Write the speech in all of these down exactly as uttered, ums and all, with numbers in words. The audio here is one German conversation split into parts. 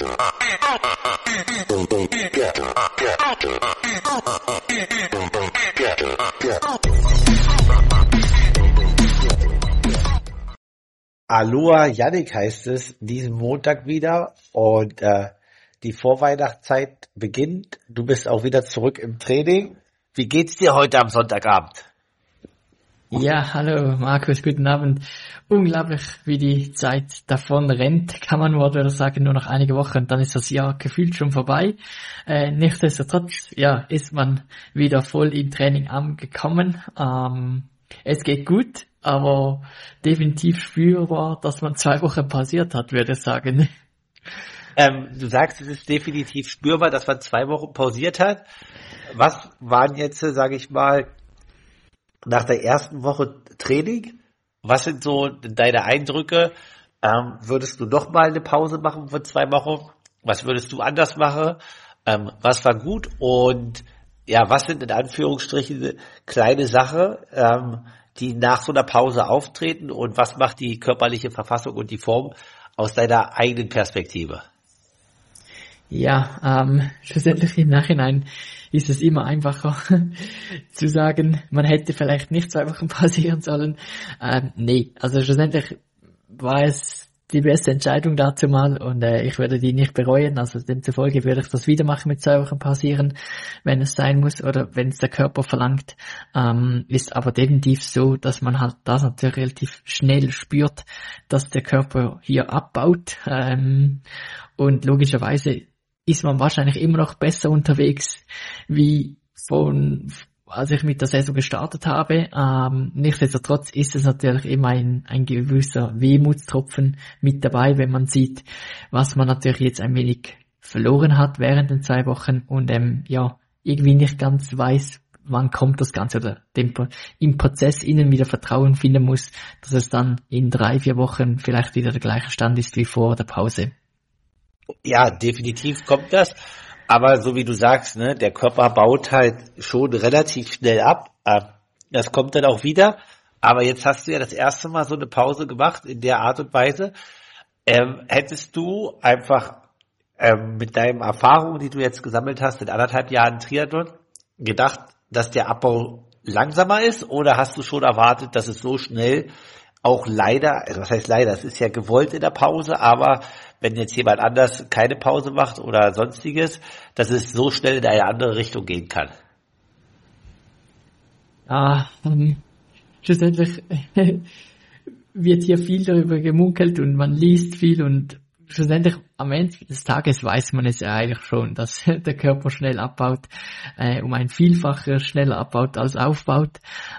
Aloha Yannick heißt es diesen Montag wieder und äh, die Vorweihnachtszeit beginnt. Du bist auch wieder zurück im Training. Wie geht's dir heute am Sonntagabend? Ja, hallo Markus, guten Abend. Unglaublich, wie die Zeit davon rennt, kann man wohl sagen, nur noch einige Wochen und dann ist das Jahr gefühlt schon vorbei. Äh, nichtsdestotrotz, ja, ist man wieder voll im Training angekommen. Ähm, es geht gut, aber definitiv spürbar, dass man zwei Wochen pausiert hat, würde ich sagen. Ähm, du sagst, es ist definitiv spürbar, dass man zwei Wochen pausiert hat. Was waren jetzt, sage ich mal, nach der ersten Woche Training? Was sind so deine Eindrücke? Ähm, würdest du noch mal eine Pause machen für zwei Wochen? Was würdest du anders machen? Ähm, was war gut? Und ja, was sind in Anführungsstrichen kleine Sachen, ähm, die nach so einer Pause auftreten? Und was macht die körperliche Verfassung und die Form aus deiner eigenen Perspektive? Ja, ähm, schlussendlich im Nachhinein ist es immer einfacher zu sagen, man hätte vielleicht nicht zwei Wochen pausieren sollen. Ähm, nee, also schlussendlich war es die beste Entscheidung dazu mal und äh, ich würde die nicht bereuen. Also demzufolge würde ich das wieder machen mit zwei Wochen pausieren, wenn es sein muss oder wenn es der Körper verlangt. Ähm, ist aber definitiv so, dass man halt das natürlich relativ schnell spürt, dass der Körper hier abbaut ähm, und logischerweise ist man wahrscheinlich immer noch besser unterwegs, wie von, als ich mit der Saison gestartet habe. Ähm, nichtsdestotrotz ist es natürlich immer ein, ein gewisser Wehmutstropfen mit dabei, wenn man sieht, was man natürlich jetzt ein wenig verloren hat während den zwei Wochen und ähm, ja, irgendwie nicht ganz weiß, wann kommt das Ganze oder dem, im Prozess innen wieder Vertrauen finden muss, dass es dann in drei, vier Wochen vielleicht wieder der gleiche Stand ist wie vor der Pause. Ja, definitiv kommt das. Aber so wie du sagst, ne, der Körper baut halt schon relativ schnell ab. Das kommt dann auch wieder. Aber jetzt hast du ja das erste Mal so eine Pause gemacht in der Art und Weise. Ähm, hättest du einfach ähm, mit deinen Erfahrungen, die du jetzt gesammelt hast in anderthalb Jahren Triathlon, gedacht, dass der Abbau langsamer ist? Oder hast du schon erwartet, dass es so schnell auch leider, also was heißt leider, es ist ja gewollt in der Pause, aber wenn jetzt jemand anders keine Pause macht oder sonstiges, dass es so schnell in eine andere Richtung gehen kann. Ah, ähm, schlussendlich wird hier viel darüber gemunkelt und man liest viel und schlussendlich am Ende des Tages weiß man es ja eigentlich schon, dass der Körper schnell abbaut, äh, um ein Vielfacher schneller abbaut als aufbaut.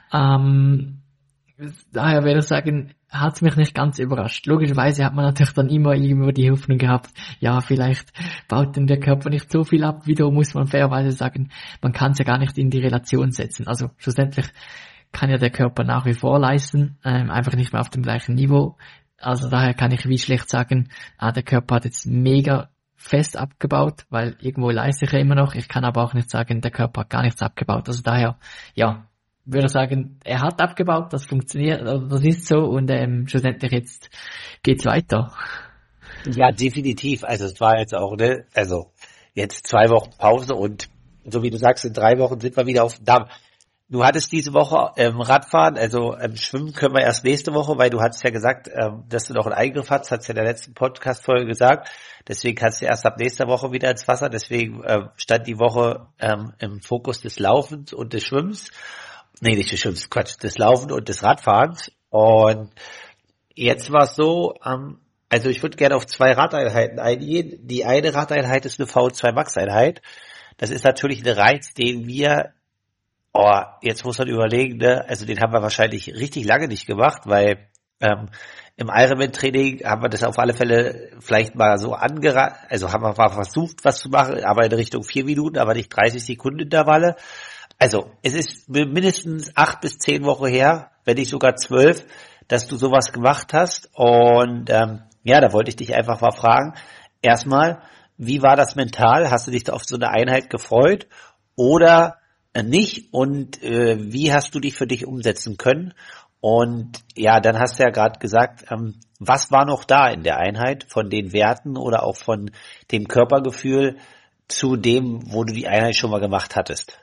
Ähm, Daher würde ich sagen, hat es mich nicht ganz überrascht. Logischerweise hat man natürlich dann immer irgendwo die Hoffnung gehabt, ja, vielleicht baut denn der Körper nicht so viel ab. Wiederum muss man fairerweise sagen, man kann es ja gar nicht in die Relation setzen. Also schlussendlich kann ja der Körper nach wie vor leisten, ähm, einfach nicht mehr auf dem gleichen Niveau. Also daher kann ich wie schlecht sagen, ah, der Körper hat jetzt mega fest abgebaut, weil irgendwo leiste ich ja immer noch. Ich kann aber auch nicht sagen, der Körper hat gar nichts abgebaut. Also daher, ja, würde sagen, er hat abgebaut, das funktioniert, also das ist so und ähm, schlussendlich jetzt geht's weiter. Ja, definitiv. Also es war jetzt auch, ne, also jetzt zwei Wochen Pause und so wie du sagst, in drei Wochen sind wir wieder auf dem Damm. Du hattest diese Woche ähm, Radfahren, also ähm, Schwimmen können wir erst nächste Woche, weil du hattest ja gesagt, ähm, dass du noch einen Eingriff hast, hast ja in der letzten Podcast-Folge gesagt. Deswegen kannst du erst ab nächster Woche wieder ins Wasser. Deswegen ähm, stand die Woche ähm, im Fokus des Laufens und des Schwimmens. Nee, nicht des Schwimmens, Quatsch, des Laufen und des Radfahrens. Und jetzt war es so, ähm, also ich würde gerne auf zwei Radeinheiten eingehen. Die eine Radeinheit ist eine V zwei Max Einheit. Das ist natürlich ein Reiz, den wir, oh, jetzt muss man überlegen, ne, also den haben wir wahrscheinlich richtig lange nicht gemacht, weil ähm, im Ironman-Training haben wir das auf alle Fälle vielleicht mal so angera, also haben wir mal versucht, was zu machen, aber in Richtung vier Minuten, aber nicht dreißig Sekunden Intervalle. Also, es ist mindestens acht bis zehn Wochen her, wenn nicht sogar zwölf, dass du sowas gemacht hast. Und ähm, ja, da wollte ich dich einfach mal fragen. Erstmal, wie war das mental? Hast du dich da auf so eine Einheit gefreut oder äh, nicht? Und äh, wie hast du dich für dich umsetzen können? Und ja, dann hast du ja gerade gesagt, ähm, was war noch da in der Einheit von den Werten oder auch von dem Körpergefühl zu dem, wo du die Einheit schon mal gemacht hattest?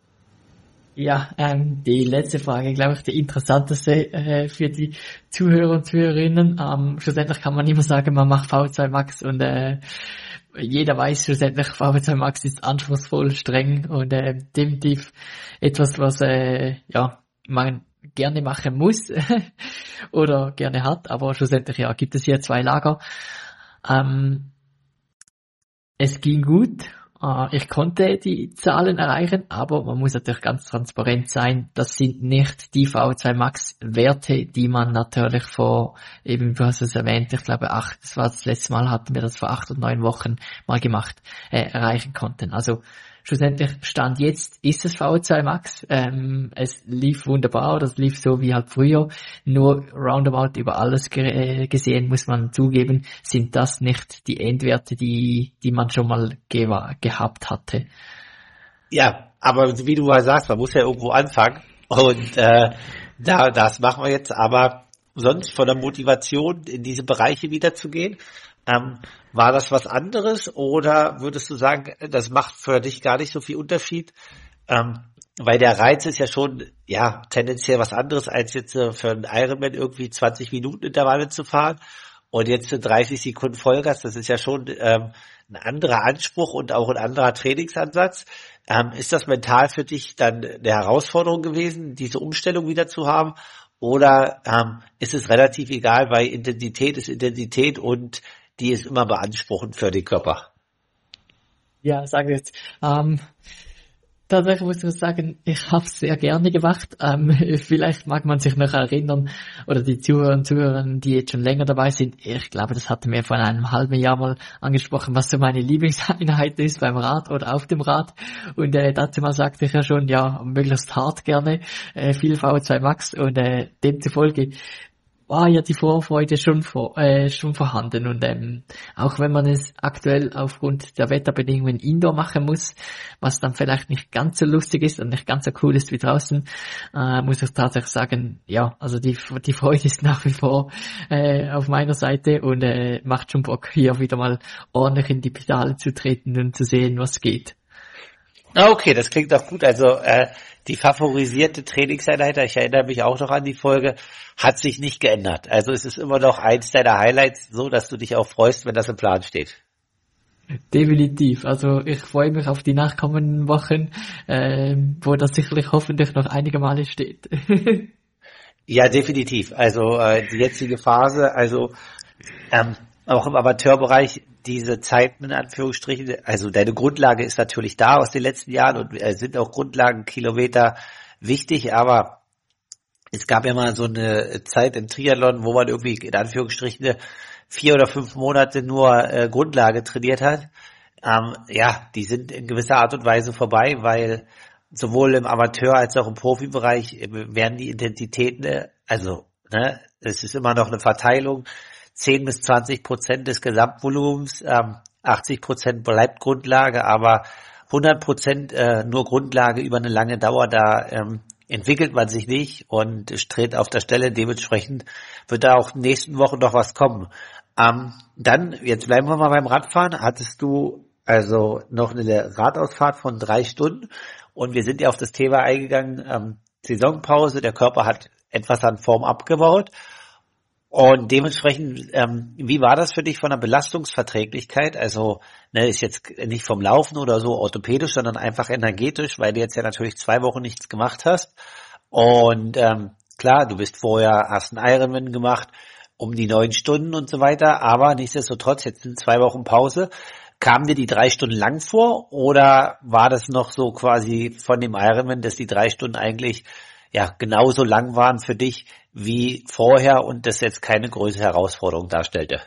Ja, ähm, die letzte Frage, glaube ich, die interessanteste äh, für die Zuhörer und Zuhörerinnen. Ähm, schlussendlich kann man immer sagen, man macht V zwei Max und äh, jeder weiß schlussendlich, V zwei Max ist anspruchsvoll, streng und äh, definitiv etwas, was äh, ja man gerne machen muss oder gerne hat, aber schlussendlich ja gibt es hier zwei Lager. Ähm, es ging gut. Ich konnte die Zahlen erreichen, aber man muss natürlich ganz transparent sein. Das sind nicht die V zwei Max Werte, die man natürlich vor, eben du hast es erwähnt, ich glaube acht, das war das letzte Mal, hatten wir das vor acht und neun Wochen mal gemacht, äh, erreichen konnten. Also schlussendlich Stand jetzt ist es V zwei Max. Ähm, es lief wunderbar, oder es lief so wie halt früher. Nur roundabout über alles ge- gesehen, muss man zugeben, sind das nicht die Endwerte, die die man schon mal ge- gehabt hatte. Ja, aber wie du mal sagst, man muss ja irgendwo anfangen. Und äh, da das machen wir jetzt. Aber sonst von der Motivation in diese Bereiche wiederzugehen, Ähm, war das was anderes oder würdest du sagen, das macht für dich gar nicht so viel Unterschied? Ähm, weil der Reiz ist ja schon, ja, tendenziell was anderes, als jetzt äh, für einen Ironman irgendwie zwanzig Minuten Intervalle zu fahren und jetzt für dreißig Sekunden Vollgas. Das ist ja schon ähm, ein anderer Anspruch und auch ein anderer Trainingsansatz. Ähm, ist das mental für dich dann eine Herausforderung gewesen, diese Umstellung wieder zu haben? Oder ähm, ist es relativ egal, weil Intensität ist Intensität und die ist immer beanspruchend für den Körper? Ja, sage jetzt. Ähm, tatsächlich muss ich sagen, ich habe es sehr gerne gemacht. Ähm, vielleicht mag man sich noch erinnern, oder die Zuhörer und Zuhörerinnen, die jetzt schon länger dabei sind. Ich glaube, das hatten wir vor einem halben Jahr mal angesprochen, was so meine Lieblingseinheit ist beim Rad oder auf dem Rad. Und äh, dazu mal sagte ich ja schon, ja, möglichst hart gerne, äh, viel V zwei Max und äh, demzufolge war ja die Vorfreude schon vor, äh, schon vorhanden und ähm, auch wenn man es aktuell aufgrund der Wetterbedingungen indoor machen muss, was dann vielleicht nicht ganz so lustig ist und nicht ganz so cool ist wie draußen, äh, muss ich tatsächlich sagen, ja, also die die Freude ist nach wie vor äh, auf meiner Seite und äh, macht schon Bock, hier wieder mal ordentlich in die Pedale zu treten und zu sehen, was geht. Okay, das klingt doch gut. Also äh, die favorisierte Trainingseinheit, ich erinnere mich auch noch an die Folge, hat sich nicht geändert. Also es ist immer noch eins deiner Highlights, so dass du dich auch freust, wenn das im Plan steht. Definitiv. Also ich freue mich auf die nachkommenden Wochen, äh, wo das sicherlich hoffentlich noch einige Male steht. Ja, definitiv. Also äh, die jetzige Phase, also ähm, auch im Amateurbereich, diese Zeiten in Anführungsstrichen, also deine Grundlage ist natürlich da aus den letzten Jahren und äh, sind auch Grundlagenkilometer wichtig, aber es gab ja mal so eine Zeit im Triathlon, wo man irgendwie in Anführungsstrichen vier oder fünf Monate nur äh, Grundlage trainiert hat. Ähm, ja, die sind in gewisser Art und Weise vorbei, weil sowohl im Amateur- als auch im Profibereich äh, werden die Intensitäten, äh, also ne, es ist immer noch eine Verteilung, zehn bis zwanzig Prozent des Gesamtvolumens, ähm, achtzig Prozent bleibt Grundlage, aber hundert Prozent äh, nur Grundlage über eine lange Dauer, da ähm, entwickelt man sich nicht und steht auf der Stelle. Dementsprechend wird da auch in den nächsten Wochen noch was kommen. Ähm, dann, jetzt bleiben wir mal beim Radfahren. Hattest du also noch eine Radausfahrt von drei Stunden und wir sind ja auf das Thema eingegangen, ähm, Saisonpause, der Körper hat etwas an Form abgebaut. Und dementsprechend, ähm, wie war das für dich von der Belastungsverträglichkeit? Also, ne, ist jetzt nicht vom Laufen oder so orthopädisch, sondern einfach energetisch, weil du jetzt ja natürlich zwei Wochen nichts gemacht hast. Und ähm, klar, du bist vorher, hast einen Ironman gemacht, um die neun Stunden und so weiter, aber nichtsdestotrotz, jetzt sind zwei Wochen Pause. Kamen dir die drei Stunden lang vor oder war das noch so quasi von dem Ironman, dass die drei Stunden eigentlich ja genauso lang waren für dich wie vorher und das jetzt keine größere Herausforderung darstellte?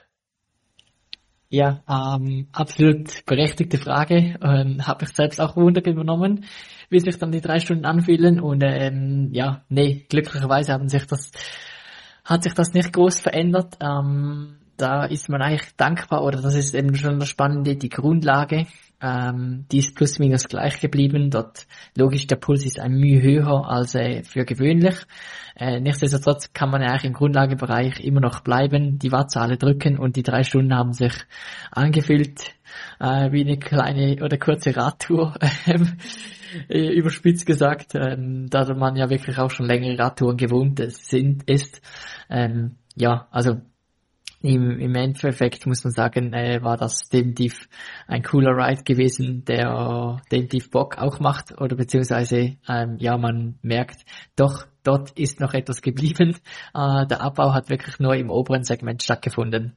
Ja, ähm, absolut berechtigte Frage. Ähm, habe ich selbst auch Wunder genommen, wie sich dann die drei Stunden anfühlen. Und ähm, ja, nee, glücklicherweise haben sich das, hat sich das nicht groß verändert. Ähm, da ist man eigentlich dankbar, oder das ist eben schon das Spannende, die Grundlage, ähm, die ist plus minus gleich geblieben. Dort, logisch, der Puls ist ein Mühe höher als äh, für gewöhnlich. Äh, nichtsdestotrotz kann man ja eigentlich im Grundlagebereich immer noch bleiben, die Wattzahlen drücken und die drei Stunden haben sich angefühlt äh, wie eine kleine oder kurze Radtour, ähm, äh, überspitzt gesagt, ähm, da man ja wirklich auch schon längere Radtouren gewohnt sind, ist. Ähm, ja, also Im, im Endeffekt muss man sagen, äh, war das definitiv ein cooler Ride gewesen, der definitiv Bock auch macht, oder beziehungsweise, ähm, ja, man merkt, doch, dort ist noch etwas geblieben. Äh, der Abbau hat wirklich nur im oberen Segment stattgefunden.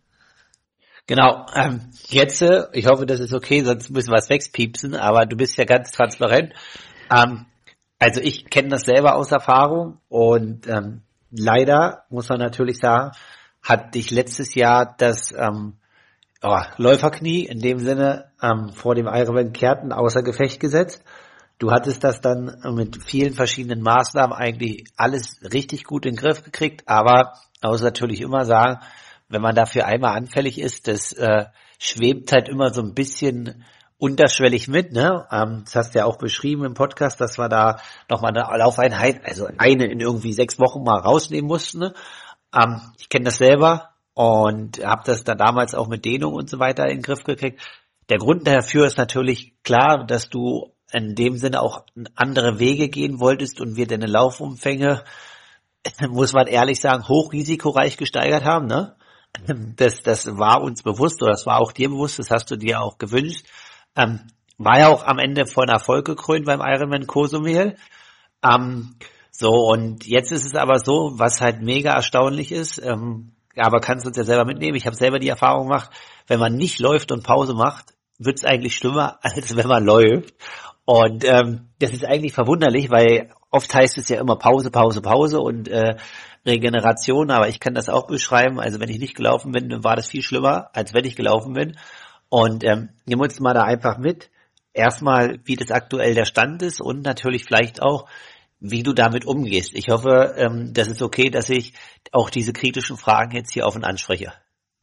Genau, ähm, jetzt, äh, ich hoffe, das ist okay, sonst müssen wir es wegpiepsen, aber du bist ja ganz transparent. Ähm, also ich kenne das selber aus Erfahrung und ähm, leider muss man natürlich sagen, hat dich letztes Jahr das ähm, oh, Läuferknie in dem Sinne ähm, vor dem Ironman Kärnten außer Gefecht gesetzt. Du hattest das dann mit vielen verschiedenen Maßnahmen eigentlich alles richtig gut in den Griff gekriegt, aber man muss natürlich immer sagen, wenn man dafür einmal anfällig ist, das äh, schwebt halt immer so ein bisschen unterschwellig mit, ne? Ähm, das hast du ja auch beschrieben im Podcast, dass wir da nochmal eine Laufeinheit, also eine in irgendwie sechs Wochen mal rausnehmen mussten, ne? Ähm, ich kenne das selber und habe das dann damals auch mit Dehnung und so weiter in den Griff gekriegt. Der Grund dafür ist natürlich klar, dass du in dem Sinne auch andere Wege gehen wolltest und wir deine Laufumfänge, muss man ehrlich sagen, hochrisikoreich gesteigert haben, ne? Das, das war uns bewusst, oder das war auch dir bewusst, das hast du dir auch gewünscht. Ähm, war ja auch am Ende von Erfolg gekrönt beim Ironman Cozumel. Ähm, So, und jetzt ist es aber so, was halt mega erstaunlich ist, ähm, aber kannst du uns ja selber mitnehmen, ich habe selber die Erfahrung gemacht, wenn man nicht läuft und Pause macht, wird es eigentlich schlimmer, als wenn man läuft. Und ähm, das ist eigentlich verwunderlich, weil oft heißt es ja immer Pause, Pause, Pause und äh, Regeneration, aber ich kann das auch beschreiben, also wenn ich nicht gelaufen bin, dann war das viel schlimmer, als wenn ich gelaufen bin. Und ähm, nehmen wir uns mal da einfach mit, erstmal, wie das aktuell der Stand ist und natürlich vielleicht auch, wie du damit umgehst. Ich hoffe, ähm, das ist okay, dass ich auch diese kritischen Fragen jetzt hier offen anspreche.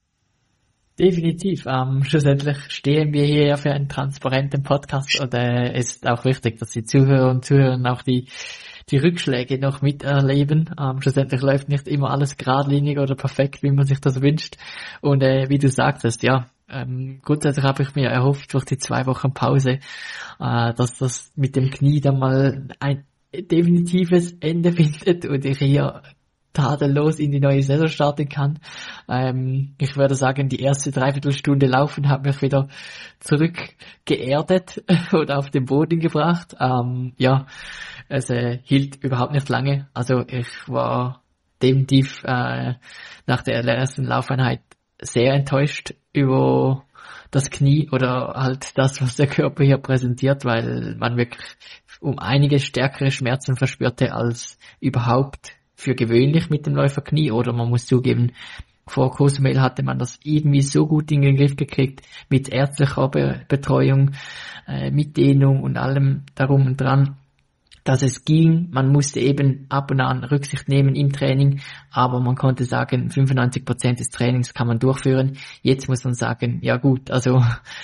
Definitiv. Ähm, schlussendlich stehen wir hier ja für einen transparenten Podcast und äh, es ist auch wichtig, dass die Zuhörer und Zuhörer auch die die Rückschläge noch miterleben. Ähm, schlussendlich läuft nicht immer alles geradlinig oder perfekt, wie man sich das wünscht. Und äh, wie du sagtest, ja, ähm, grundsätzlich habe ich mir erhofft durch die zwei Wochen Pause, äh, dass das mit dem Knie dann mal ein definitives Ende findet und ich hier tadellos in die neue Saison starten kann. Ähm, ich würde sagen, die erste Dreiviertelstunde Laufen hat mich wieder zurückgeerdet oder auf den Boden gebracht. Ähm, ja, es äh, hielt überhaupt nicht lange. Also ich war definitiv äh, nach der ersten Laufeinheit sehr enttäuscht über das Knie oder halt das, was der Körper hier präsentiert, weil man wirklich um einige stärkere Schmerzen verspürte als überhaupt für gewöhnlich mit dem Läuferknie, oder man muss zugeben, vor Cozumel hatte man das irgendwie so gut in den Griff gekriegt, mit ärztlicher Be- Betreuung, äh, mit Dehnung und allem darum und dran, dass es ging. Man musste eben ab und an Rücksicht nehmen im Training, aber man konnte sagen, fünfundneunzig Prozent des Trainings kann man durchführen. Jetzt muss man sagen, ja gut, also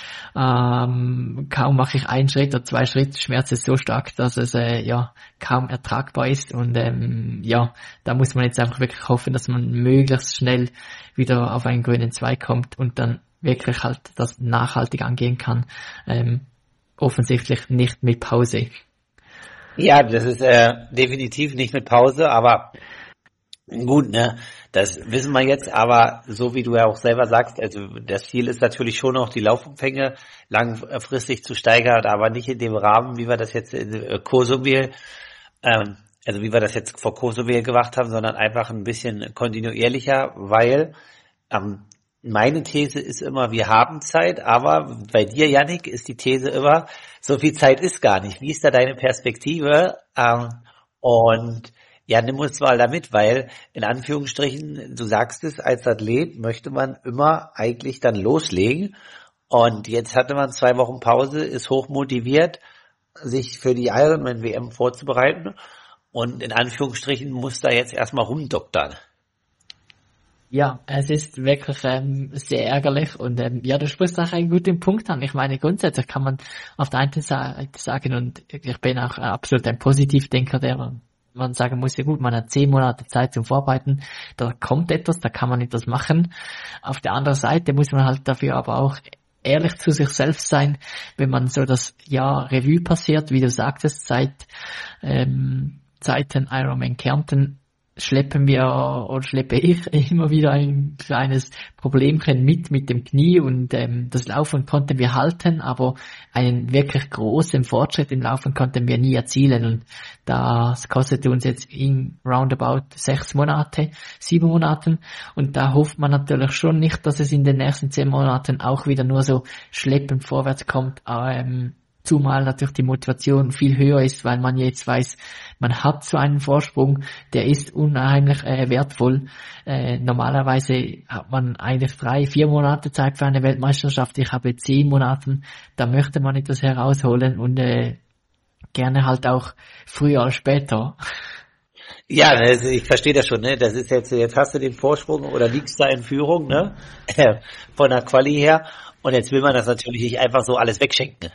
ähm, kaum mache ich einen Schritt oder zwei Schritt, Schmerz ist so stark, dass es äh, ja kaum ertragbar ist. Und ähm, ja, da muss man jetzt einfach wirklich hoffen, dass man möglichst schnell wieder auf einen grünen Zweig kommt und dann wirklich halt das nachhaltig angehen kann. Ähm, offensichtlich nicht mit Pause. Ja, das ist äh, definitiv nicht mit Pause, aber gut, ne, das wissen wir jetzt, aber so wie du ja auch selber sagst, also das Ziel ist natürlich schon noch, die Laufumfänge langfristig zu steigern, aber nicht in dem Rahmen, wie wir das jetzt in äh, Cozumel, ähm, also wie wir das jetzt vor Cozumel gemacht haben, sondern einfach ein bisschen kontinuierlicher, weil ähm, meine These ist immer, wir haben Zeit, aber bei dir, Yannick, ist die These immer, so viel Zeit ist gar nicht. Wie ist da deine Perspektive? Ähm, und ja, nimm uns mal damit, weil in Anführungsstrichen, du sagst es, als Athlet möchte man immer eigentlich dann loslegen. Und jetzt hatte man zwei Wochen Pause, ist hoch motiviert, sich für die Ironman-W M vorzubereiten. Und in Anführungsstrichen muss da jetzt erstmal rumdoktern. Ja, es ist wirklich ähm, sehr ärgerlich und ähm, ja, du sprichst auch einen guten Punkt an. Ich meine, grundsätzlich kann man auf der einen Seite sagen, und ich bin auch absolut ein Positivdenker, der man, man sagen muss, ja gut, man hat zehn Monate Zeit zum Vorbereiten, da kommt etwas, da kann man etwas machen. Auf der anderen Seite muss man halt dafür aber auch ehrlich zu sich selbst sein, wenn man so das Jahr Revue passiert, wie du sagtest, seit ähm, seit den Ironman Kärnten schleppen wir oder schleppe ich immer wieder ein kleines Problemchen mit mit dem Knie und ähm, das Laufen konnten wir halten, aber einen wirklich großen Fortschritt im Laufen konnten wir nie erzielen und das kostete uns jetzt in roundabout sechs Monate, sieben Monaten und da hofft man natürlich schon nicht, dass es in den nächsten zehn Monaten auch wieder nur so schleppend vorwärts kommt, ähm, zumal natürlich die Motivation viel höher ist, weil man jetzt weiß, man hat so einen Vorsprung, der ist unheimlich äh, wertvoll. Äh, normalerweise hat man eigentlich drei, vier Monate Zeit für eine Weltmeisterschaft. Ich habe zehn Monate, da möchte man etwas herausholen und äh, gerne halt auch früher als später. Ja, also ich verstehe das schon, ne? Das ist jetzt, jetzt hast du den Vorsprung oder liegst da in Führung, ne? Von der Quali her. Und jetzt will man das natürlich nicht einfach so alles wegschenken.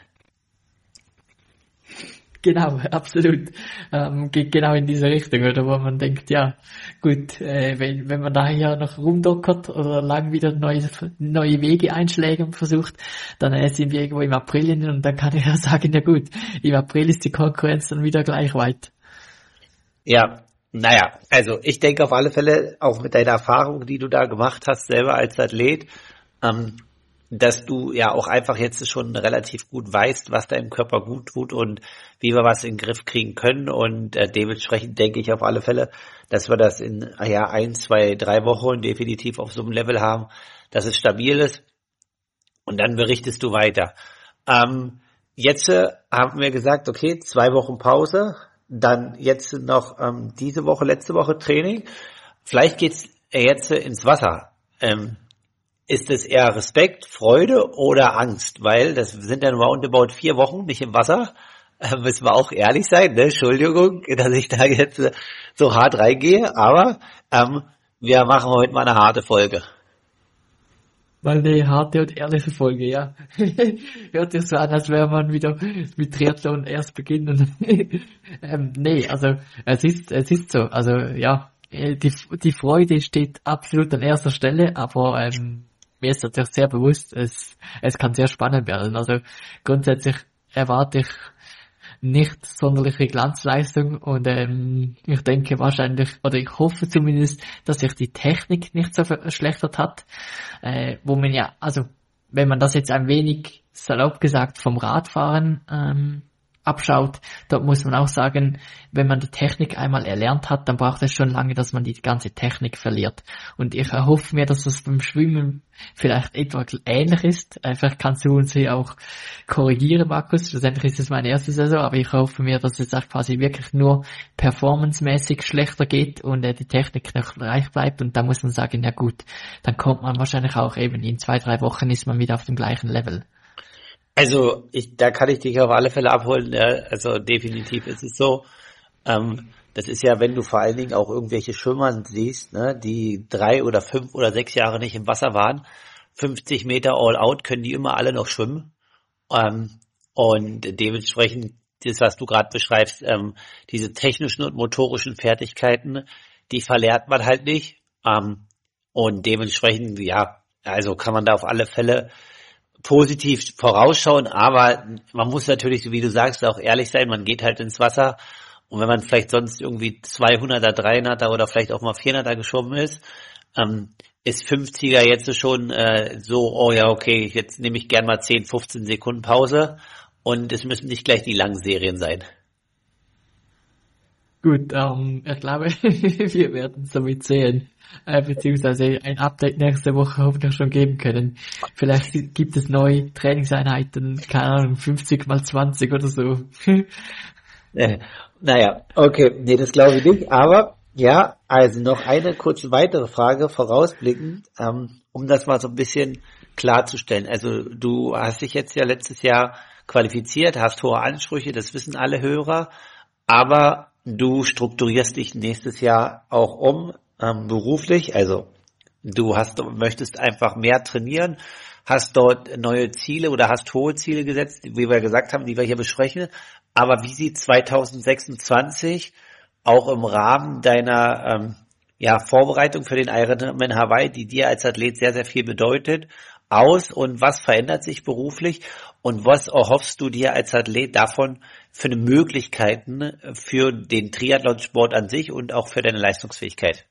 Genau, absolut. Ähm, geht genau in diese Richtung, oder wo man denkt, ja, gut, äh, wenn, wenn man da hier noch rumdockert oder lang wieder neue, neue Wege einschlägt und versucht, dann äh, sind wir irgendwo im April hin und dann kann ich ja sagen, ja gut, im April ist die Konkurrenz dann wieder gleich weit. Ja, naja, also ich denke auf alle Fälle, auch mit deiner Erfahrung, die du da gemacht hast, selber als Athlet, ähm, dass du ja auch einfach jetzt schon relativ gut weißt, was deinem Körper gut tut und wie wir was in den Griff kriegen können. Und äh, dementsprechend denke ich auf alle Fälle, dass wir das in ja ein, zwei, drei Wochen definitiv auf so einem Level haben, dass es stabil ist. Und dann berichtest du weiter. Ähm, jetzt äh, haben wir gesagt, okay, zwei Wochen Pause, dann jetzt noch ähm, diese Woche, letzte Woche Training. Vielleicht geht's jetzt äh, ins Wasser. Ähm, Ist es eher Respekt, Freude oder Angst? Weil das sind dann roundabout vier Wochen nicht im Wasser. Äh, müssen wir auch ehrlich sein, ne? Entschuldigung, dass ich da jetzt äh, so hart reingehe. Aber ähm, wir machen heute mal eine harte Folge. Mal eine harte und ehrliche Folge, ja. Hört sich so an, als wäre man wieder mit Triathlon erst beginnen. ähm, nee, also es ist es ist so. Also ja, die, die Freude steht absolut an erster Stelle, aber ähm, mir ist natürlich sehr bewusst, es, es kann sehr spannend werden. Also grundsätzlich erwarte ich nicht sonderliche Glanzleistung und ähm, ich denke wahrscheinlich, oder ich hoffe zumindest, dass sich die Technik nicht so verschlechtert hat, äh, wo man ja, also wenn man das jetzt ein wenig salopp gesagt vom Radfahren ähm, abschaut, dort muss man auch sagen, wenn man die Technik einmal erlernt hat, dann braucht es schon lange, dass man die ganze Technik verliert. Und ich erhoffe mir, dass das beim Schwimmen vielleicht etwa ähnlich ist. Vielleicht kannst du uns hier auch korrigieren, Markus. Schlussendlich ist es meine erste Saison, aber ich hoffe mir, dass es auch quasi wirklich nur performancemäßig schlechter geht und äh, die Technik noch gleich bleibt. Und da muss man sagen, ja gut, dann kommt man wahrscheinlich auch eben in zwei, drei Wochen ist man wieder auf dem gleichen Level. Also ich, da kann ich dich auf alle Fälle abholen. Ja, also definitiv ist es so. Ähm, das ist ja, wenn du vor allen Dingen auch irgendwelche Schwimmer siehst, ne, die drei oder fünf oder sechs Jahre nicht im Wasser waren, fünfzig Meter all out können die immer alle noch schwimmen. Ähm, und dementsprechend, das, was du gerade beschreibst, ähm, diese technischen und motorischen Fertigkeiten, die verlernt man halt nicht. Ähm, und dementsprechend, ja, also kann man da auf alle Fälle positiv vorausschauen, aber man muss natürlich, wie du sagst, auch ehrlich sein, man geht halt ins Wasser und wenn man vielleicht sonst irgendwie zweihunderter, dreihunderter oder vielleicht auch mal vierhunderter geschwommen ist, ähm, ist fünfziger jetzt schon äh, so, oh ja, okay, jetzt nehme ich gern mal zehn, fünfzehn Sekunden Pause und es müssen nicht gleich die langen Serien sein. Gut, ähm, ich glaube, wir werden es damit sehen. Äh, beziehungsweise ein Update nächste Woche hoffentlich schon geben können. Vielleicht gibt es neue Trainingseinheiten, keine Ahnung, fünfzig mal zwanzig oder so. äh, naja, okay, nee, das glaube ich nicht, aber ja, also noch eine kurze weitere Frage vorausblickend, ähm, um das mal so ein bisschen klarzustellen. Also du hast dich jetzt ja letztes Jahr qualifiziert, hast hohe Ansprüche, das wissen alle Hörer, aber du strukturierst dich nächstes Jahr auch um, ähm, beruflich, also du hast, möchtest einfach mehr trainieren, hast dort neue Ziele oder hast hohe Ziele gesetzt, wie wir gesagt haben, die wir hier besprechen. Aber wie sieht zwanzig sechsundzwanzig auch im Rahmen deiner ähm, ja, Vorbereitung für den Ironman Hawaii, die dir als Athlet sehr, sehr viel bedeutet, aus und was verändert sich beruflich und was erhoffst du dir als Athlet davon für eine Möglichkeiten für den Triathlonsport an sich und auch für deine Leistungsfähigkeit?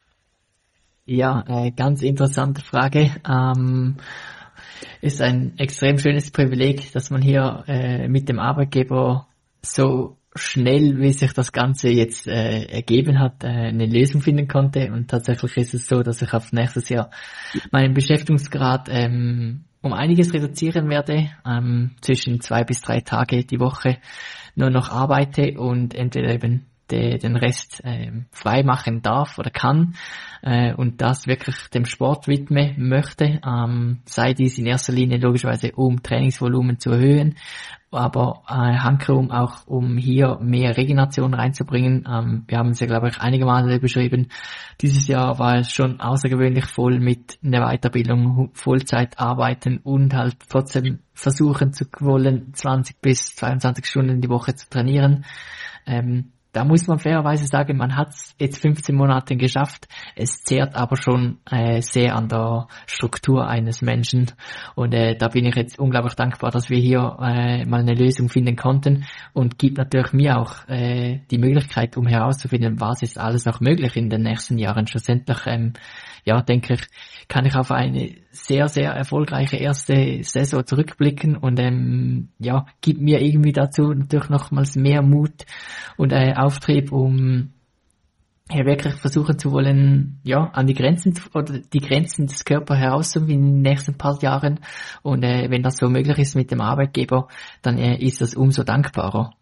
Ja, äh, ganz interessante Frage. Ähm, ist ein extrem schönes Privileg, dass man hier äh, mit dem Arbeitgeber so schnell, wie sich das Ganze jetzt äh, ergeben hat, äh, eine Lösung finden konnte. Und tatsächlich ist es so, dass ich auf nächstes Jahr meinen Beschäftigungsgrad ähm, um einiges reduzieren werde, ähm, zwischen zwei bis drei Tage die Woche nur noch arbeite und entweder eben de, den Rest ähm, frei machen darf oder kann äh, und das wirklich dem Sport widme möchte, ähm, sei dies in erster Linie logischerweise um Trainingsvolumen zu erhöhen, aber äh, hankerum auch um hier mehr Regeneration reinzubringen. Ähm, wir haben es ja, glaube ich, einige Male beschrieben. Dieses Jahr war es schon außergewöhnlich voll mit einer Weiterbildung, Vollzeit arbeiten und halt trotzdem versuchen zu wollen, zwanzig bis zweiundzwanzig Stunden die Woche zu trainieren. Ähm, Da muss man fairerweise sagen, man hat es jetzt fünfzehn Monate geschafft. Es zehrt aber schon äh, sehr an der Struktur eines Menschen. Und äh, da bin ich jetzt unglaublich dankbar, dass wir hier äh, mal eine Lösung finden konnten. Und gibt natürlich mir auch äh, die Möglichkeit, um herauszufinden, was ist alles noch möglich in den nächsten Jahren. Schlussendlich, ähm, ja, denke ich, kann ich auf eine sehr, sehr erfolgreiche erste Saison zurückblicken. Und ähm, ja, gibt mir irgendwie dazu natürlich nochmals mehr Mut und äh, Auftrieb, um ja, wirklich versuchen zu wollen, ja, an die Grenzen oder die Grenzen des Körpers herauszufinden in den nächsten paar Jahren. Und äh, wenn das so möglich ist mit dem Arbeitgeber, dann äh, ist das umso dankbarer.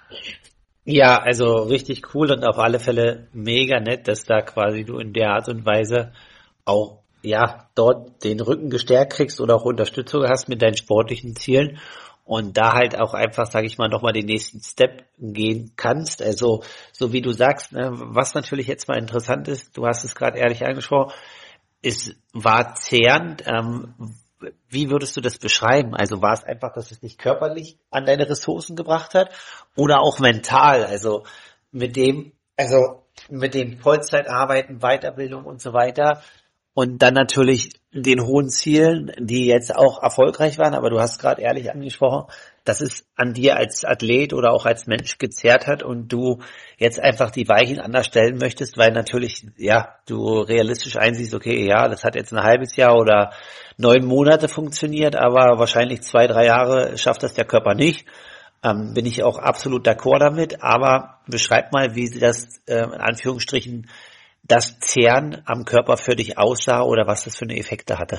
Ja, also richtig cool und auf alle Fälle mega nett, dass da quasi du in der Art und Weise auch ja dort den Rücken gestärkt kriegst oder auch Unterstützung hast mit deinen sportlichen Zielen. Und da halt auch einfach, sage ich mal, nochmal den nächsten Step gehen kannst. Also so wie du sagst, ne, was natürlich jetzt mal interessant ist, du hast es gerade ehrlich angesprochen, es war zehrend. Ähm, wie würdest du das beschreiben? Also war es einfach, dass es dich körperlich an deine Ressourcen gebracht hat oder auch mental? Also mit dem, also mit dem Vollzeitarbeiten, Weiterbildung und so weiter. Und dann natürlich den hohen Zielen, die jetzt auch erfolgreich waren, aber du hast gerade ehrlich angesprochen, dass es an dir als Athlet oder auch als Mensch gezerrt hat und du jetzt einfach die Weichen anders stellen möchtest, weil natürlich, ja, du realistisch einsiehst, okay, ja, das hat jetzt ein halbes Jahr oder neun Monate funktioniert, aber wahrscheinlich zwei, drei Jahre schafft das der Körper nicht. Ähm, bin ich auch absolut d'accord damit, aber beschreib mal, wie sie das äh, in Anführungsstrichen das Zehren am Körper für dich aussah oder was das für eine Effekte hatte?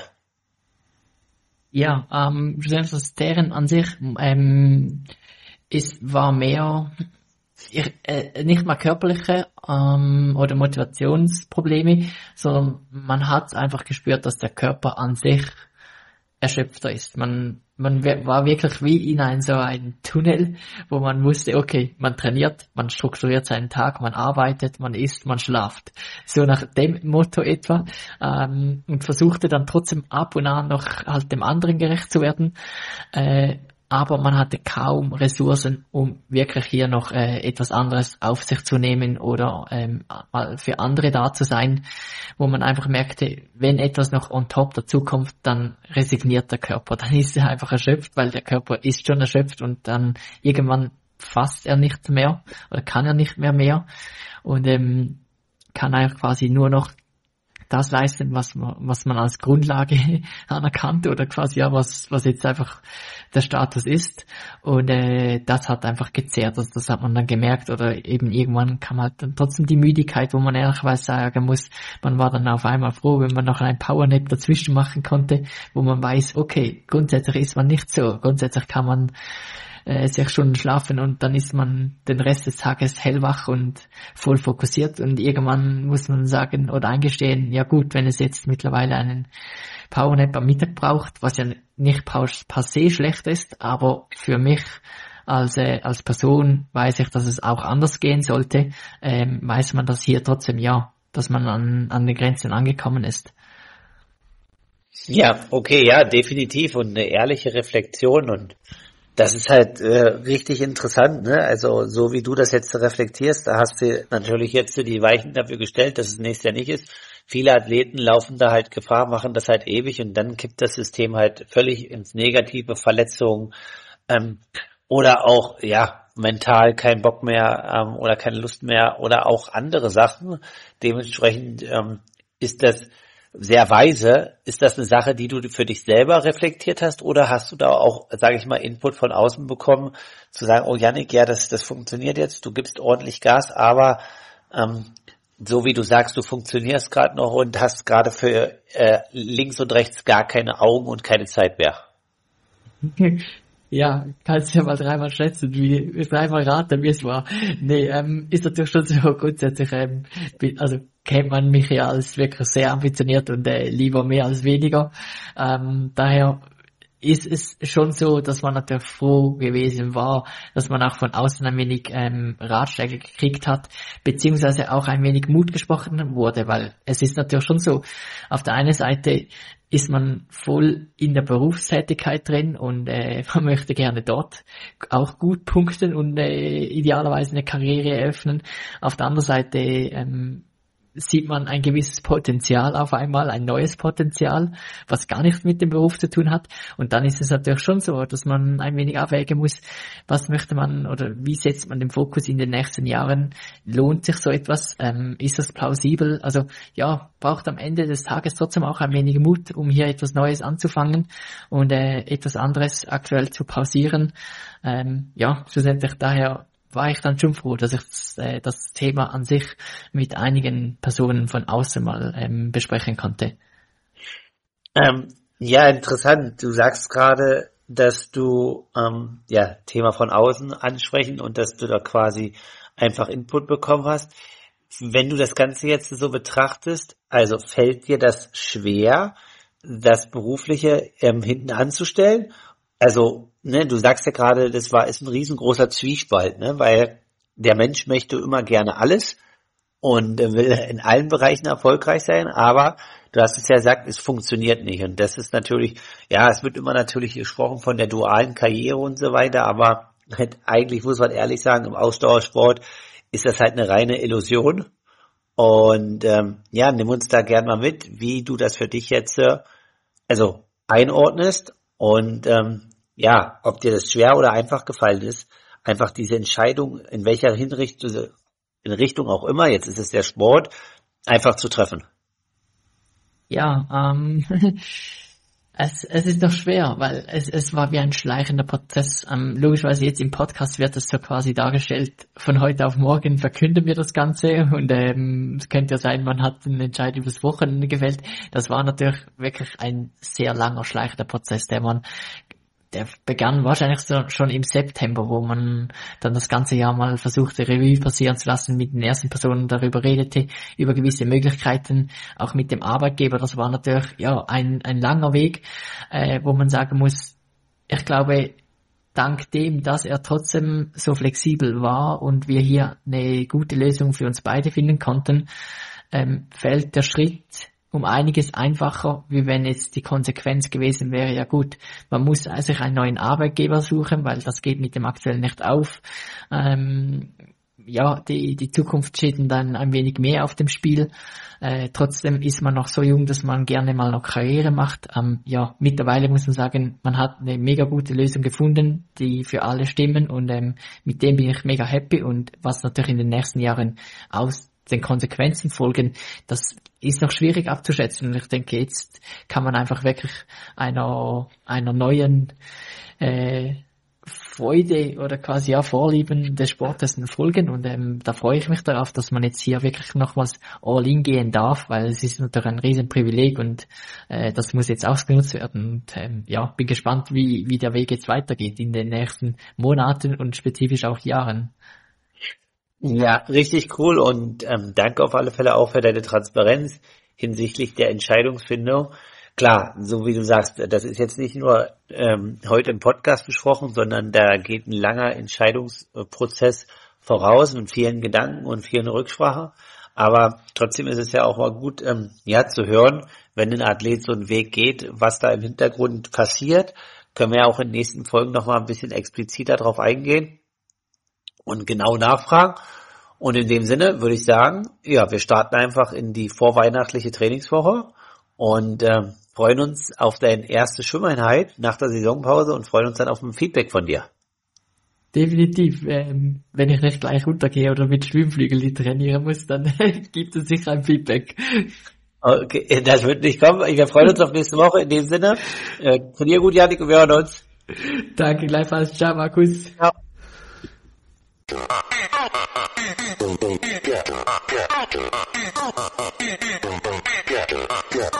Ja, ähm, das Zehren an sich ähm, ist, war mehr ich, äh, nicht mal körperliche ähm, oder Motivationsprobleme, sondern man hat einfach gespürt, dass der Körper an sich erschöpfter ist. Man man war wirklich wie in ein so ein Tunnel, wo man wusste, okay, man trainiert, man strukturiert seinen Tag, man arbeitet, man isst, man schlaft. So nach dem Motto etwa. Ähm, und versuchte dann trotzdem ab und an noch halt dem anderen gerecht zu werden. Äh, aber man hatte kaum Ressourcen, um wirklich hier noch äh, etwas anderes auf sich zu nehmen oder ähm, mal für andere da zu sein, wo man einfach merkte, wenn etwas noch on top dazukommt, dann resigniert der Körper, dann ist er einfach erschöpft, weil der Körper ist schon erschöpft und dann irgendwann fasst er nicht mehr oder kann er nicht mehr mehr und ähm, kann einfach quasi nur noch das leisten, was man, was man als Grundlage anerkannt oder quasi ja, was, was jetzt einfach der Status ist. Und äh, das hat einfach gezehrt, also das hat man dann gemerkt oder eben irgendwann kam halt dann trotzdem die Müdigkeit, wo man ehrlicherweise sagen muss, man war dann auf einmal froh, wenn man noch einen Powernap dazwischen machen konnte, wo man weiß, okay, grundsätzlich ist man nicht so, grundsätzlich kann man äh, sechs Stunden schlafen und dann ist man den Rest des Tages hellwach und voll fokussiert und irgendwann muss man sagen oder eingestehen, ja gut, wenn es jetzt mittlerweile einen Powernap am Mittag braucht, was ja nicht per se schlecht ist, aber für mich als äh, als Person weiß ich, dass es auch anders gehen sollte, ähm, weiß man das hier trotzdem ja, dass man an an den Grenzen angekommen ist. Ja, okay, ja, definitiv und eine ehrliche Reflexion und das ist halt äh, richtig interessant, ne? Also so wie du das jetzt reflektierst, da hast du natürlich jetzt die Weichen dafür gestellt, dass es nächstes Jahr nicht ist. Viele Athleten laufen da halt Gefahr, machen das halt ewig und dann kippt das System halt völlig ins Negative, Verletzungen ähm, oder auch ja mental kein Bock mehr ähm, oder keine Lust mehr oder auch andere Sachen. Dementsprechend ähm, ist das sehr weise. Ist das eine Sache, die du für dich selber reflektiert hast oder hast du da auch, sage ich mal, Input von außen bekommen, zu sagen, oh Yannick, ja, das, das funktioniert jetzt, du gibst ordentlich Gas, aber ähm, so wie du sagst, du funktionierst gerade noch und hast gerade für äh, links und rechts gar keine Augen und keine Zeit mehr. Ja, kannst ja mal dreimal schätzen, wie, dreimal raten, wie es war. Nee, ähm, ist natürlich schon so grundsätzlich, ähm, bi- also kennt man mich ja als wirklich sehr ambitioniert und äh, lieber mehr als weniger. Ähm, daher ist es schon so, dass man natürlich froh gewesen war, dass man auch von außen ein wenig ähm, Ratschläge gekriegt hat, beziehungsweise auch ein wenig Mut gesprochen wurde, weil es ist natürlich schon so, auf der einen Seite ist man voll in der Berufstätigkeit drin und äh, man möchte gerne dort auch gut punkten und äh, idealerweise eine Karriere eröffnen. Auf der anderen Seite ähm, sieht man ein gewisses Potenzial auf einmal, ein neues Potenzial, was gar nichts mit dem Beruf zu tun hat. Und dann ist es natürlich schon so, dass man ein wenig abwägen muss, was möchte man oder wie setzt man den Fokus in den nächsten Jahren? Lohnt sich so etwas? Ähm, ist das plausibel? Also ja, braucht am Ende des Tages trotzdem auch ein wenig Mut, um hier etwas Neues anzufangen und äh, etwas anderes aktuell zu pausieren. Ähm, ja, schlussendlich daher war ich dann schon froh, dass ich das, äh, das Thema an sich mit einigen Personen von außen mal ähm, besprechen konnte. Ähm, ja, interessant. Du sagst gerade, dass du ähm, ja Thema von außen ansprechen und dass du da quasi einfach Input bekommen hast. Wenn du das Ganze jetzt so betrachtest, also fällt dir das schwer, das Berufliche ähm, hinten anzustellen? Also, ne, du sagst ja gerade, das war ist ein riesengroßer Zwiespalt, ne, weil der Mensch möchte immer gerne alles und äh, will in allen Bereichen erfolgreich sein, aber du hast es ja gesagt, es funktioniert nicht und das ist natürlich, ja, es wird immer natürlich gesprochen von der dualen Karriere und so weiter, aber halt, eigentlich muss man ehrlich sagen, im Ausdauersport ist das halt eine reine Illusion und ähm, ja, nimm uns da gern mal mit, wie du das für dich jetzt äh, also einordnest und ähm, ja, ob dir das schwer oder einfach gefallen ist, einfach diese Entscheidung, in welcher Hinrichtung, in Richtung auch immer, jetzt ist es der Sport, einfach zu treffen. Ja, ähm, es, es ist noch schwer, weil es, es war wie ein schleichender Prozess. Ähm, logischerweise jetzt im Podcast wird es so quasi dargestellt, von heute auf morgen verkünden wir das Ganze und ähm, es könnte ja sein, man hat einen Entscheid übers Wochenende gefällt. Das war natürlich wirklich ein sehr langer schleichender Prozess, der man der begann wahrscheinlich so schon im September, wo man dann das ganze Jahr mal versuchte, Revue passieren zu lassen, mit den ersten Personen darüber redete, über gewisse Möglichkeiten, auch mit dem Arbeitgeber. Das war natürlich ja ein, ein langer Weg, äh, wo man sagen muss, ich glaube, dank dem, dass er trotzdem so flexibel war und wir hier eine gute Lösung für uns beide finden konnten, ähm, fällt der Schritt um einiges einfacher, wie wenn jetzt die Konsequenz gewesen wäre, ja gut, man muss sich einen neuen Arbeitgeber suchen, weil das geht mit dem aktuellen nicht auf. Ähm, ja, die, die Zukunft steht dann ein wenig mehr auf dem Spiel. Äh, trotzdem ist man noch so jung, dass man gerne mal noch Karriere macht. Ähm, ja, mittlerweile muss man sagen, man hat eine mega gute Lösung gefunden, die für alle stimmen und ähm, mit dem bin ich mega happy und was natürlich in den nächsten Jahren aus den Konsequenzen folgen, das ist noch schwierig abzuschätzen. Und ich denke, jetzt kann man einfach wirklich einer, einer neuen äh, Freude oder quasi ja Vorlieben des Sportes folgen. Und ähm, da freue ich mich darauf, dass man jetzt hier wirklich nochmals all in gehen darf, weil es ist natürlich ein Riesenprivileg und äh, das muss jetzt ausgenutzt werden. Und ähm, ja, bin gespannt, wie, wie der Weg jetzt weitergeht in den nächsten Monaten und spezifisch auch Jahren. Ja, richtig cool und ähm, danke auf alle Fälle auch für deine Transparenz hinsichtlich der Entscheidungsfindung. Klar, so wie du sagst, das ist jetzt nicht nur ähm, heute im Podcast besprochen, sondern da geht ein langer Entscheidungsprozess voraus mit vielen Gedanken und vielen Rücksprachen. Aber trotzdem ist es ja auch mal gut, ähm, ja, zu hören, wenn ein Athlet so einen Weg geht, was da im Hintergrund passiert. Können wir ja auch in den nächsten Folgen nochmal ein bisschen expliziter drauf eingehen und genau nachfragen. Und in dem Sinne würde ich sagen, ja, wir starten einfach in die vorweihnachtliche Trainingswoche und ähm, freuen uns auf deine erste Schwimmeinheit nach der Saisonpause und freuen uns dann auf ein Feedback von dir. Definitiv. Ähm, wenn ich nicht gleich runtergehe oder mit Schwimmflügel trainieren muss, dann gibt es sicher ein Feedback. Okay, das wird nicht kommen. Wir freuen uns auf nächste Woche. In dem Sinne, äh, trainier gut, Janik, und wir hören uns. Danke, gleichfalls. Ciao, Markus. Ciao. Yeah.